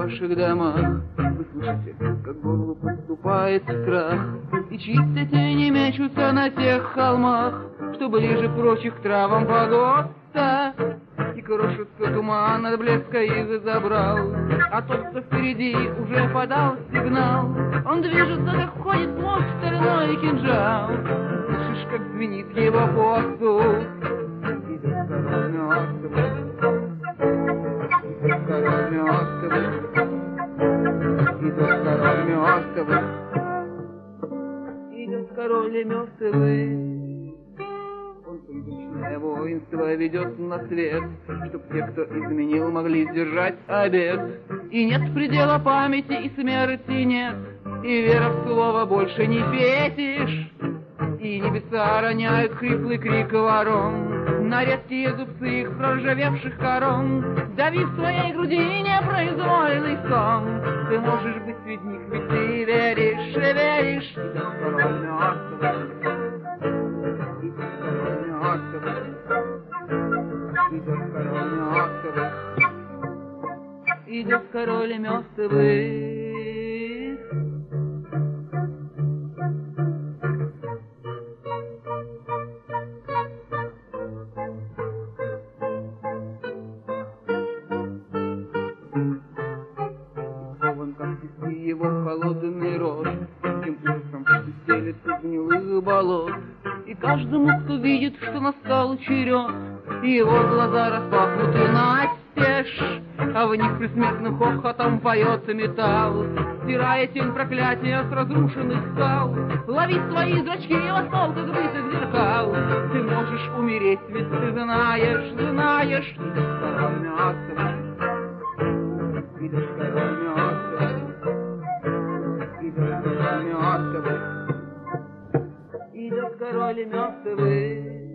ваших домах. Вы слышите, как горлу подступает страх, и чистые тени мечутся на тех холмах, что ближе прочих к травам погоста. И крошится туман от блеска их забрал, а тот, кто впереди, уже подал сигнал. Он движется, как входит в мост стальной кинжал. Слышишь, как звенит его посуд. Идет король мертвый, идет король мертвый, идет король мертвый, идет король мертвый. Он призрачное воинство ведет на свет, чтоб те, кто изменил, могли сдержать обет. И нет предела памяти, и смерти нет, и вера в слово больше не фетиш. И небеса роняют хриплый крик ворон на редкие зубцы их проржавевших корон. Дави в своей груди непроизвольный сон. Ты можешь быть среди них, ведь ты веришь и веришь. Идет король мертвый, идет король мертвый, идет король мертвый, идет король мертвый. Его холодный рот, тем ужасом стелется гнилых болот. И каждому, кто видит, что настал черед, его глаза распахнуты настежь, а в них предсмертным хохотом поется металл, стирая тень проклятия с разрушенных скал. Лови свои зрачки в осколках бытых зеркал. Ты можешь умереть, ведь ты знаешь, знаешь. Идет король мертвый, идет король мертвый, идет король мертвый, идет король мертвый.